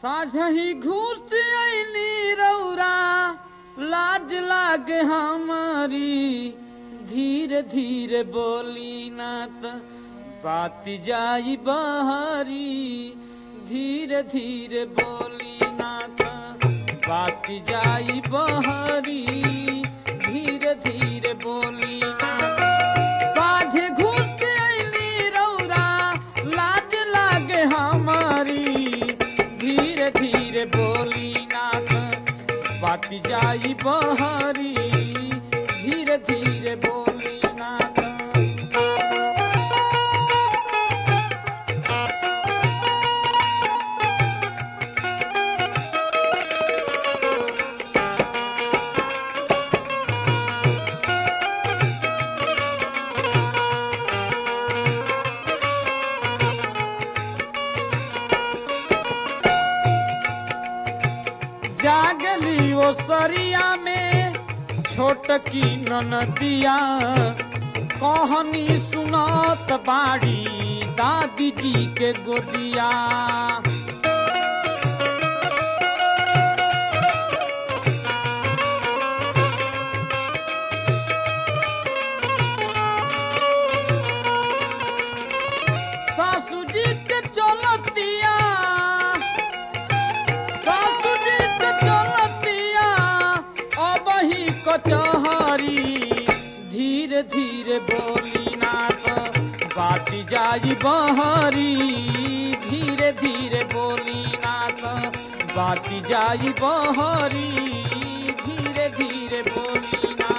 साझही घूस अइली रौरा लाज लागे हमारी धीरे धीरे बोली ना त बात जाई बहरी धीरे धीरे बोली ना त बात जाई बहरी धीरे धीरे बोली ना साझे घूस अइली रौरा लाज लागे हमारी धीरे धीरे बोली ना बात जाई बहरी धीरे धीरे बोली ना जागली वो सरिया में छोटकी ननदिया कहानी सुनात बाड़ी दादी जी के गोदिया सासू जी के चलतिया कचहरी धीरे धीरे बोली ना तो बात जाई बहरी धीरे धीरे बोली ना तो बात जाई बहरी धीरे धीरे बोली ना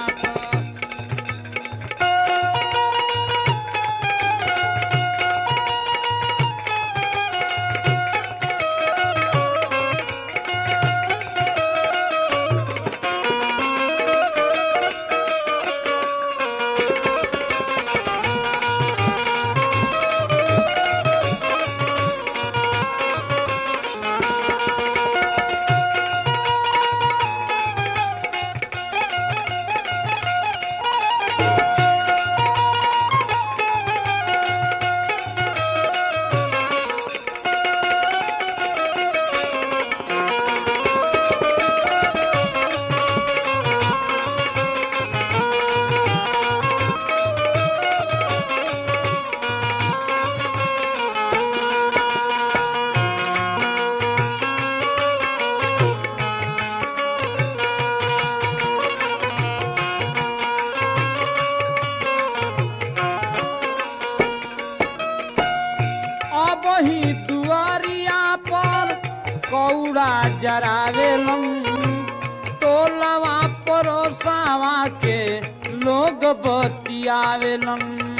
वही दुआरिया पर कौड़ा जरावेलन टोलवा परोसावा के लोग बतियावेलन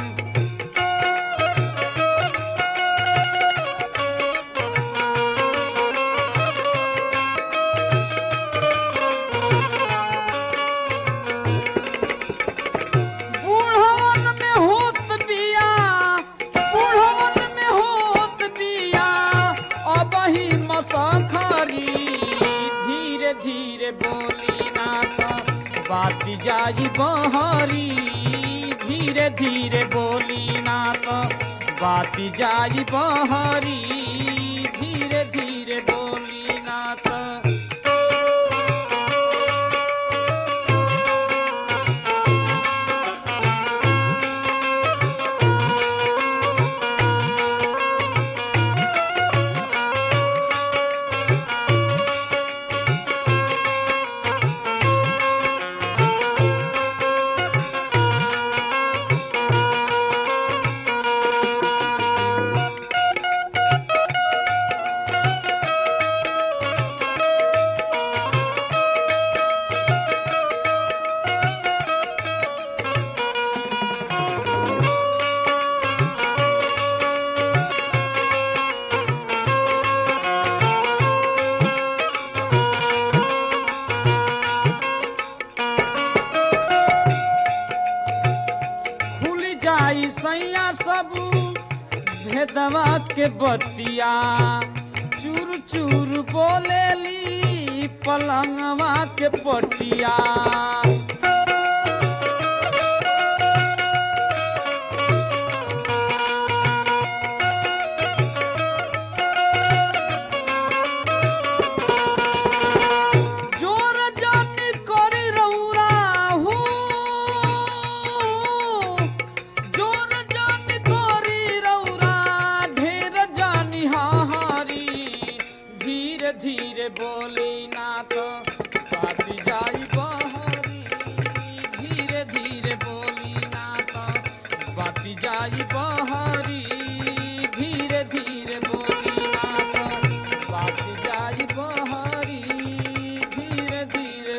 धीरे धीरे बोली ना तो बात जाई बहरी धीरे धीरे बोली ना तो बात जाई बहरी धीरे धीरे बोली ना तो सैया सब भेदवा के बतिया चूर चूर बोलेली पलंगवा के पटिया धीरे बोली ना तो बाती जाई बहरी धीरे धीरे बोली ना तो बाती जाई बहरी धीरे धीरे बोली ना तो बाती जाई बहरी धीरे धीरे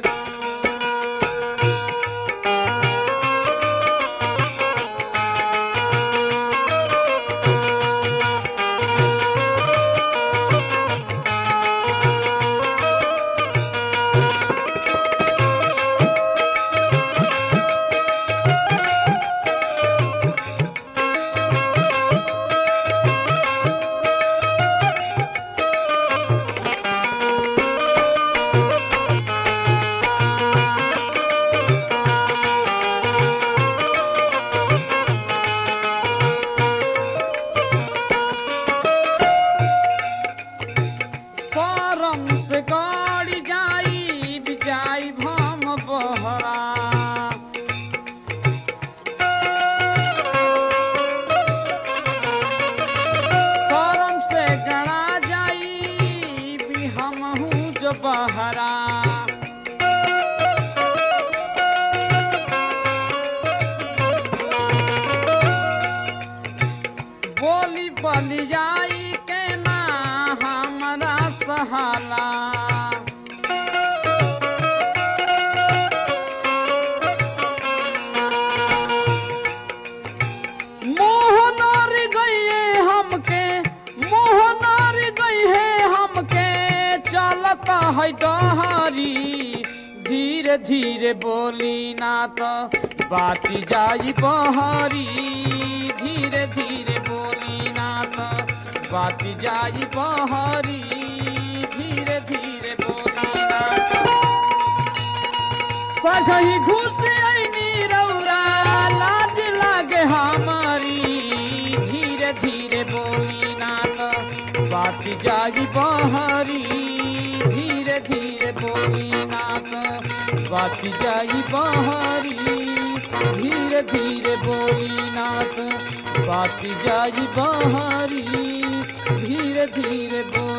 शरम से गाड़ी जाई बिजाई भम बहरा शरम से गड़ा जाई भी हम हूँ जो बहरा बोली बली जाई के ना हमारा सहाला मोह नार गई है हमके मोह नार गई है हमके चलता है डहरी धीरे धीरे बोली ना तो बाती जाई बहरी धीरे धीरे बोली ना तो बाती जाई बहरी धीरे धीरे बोली ना तो सजही घुस आईनी रौरा लाज लागे हमारी धीरे धीरे बोली ना तो बाती जाई बहरी धीरे धीरे बोली ना तो बाती जाई बहरी धीरे धीरे बोली ना तो बाती जाई बहरी धीरे धीरे बोली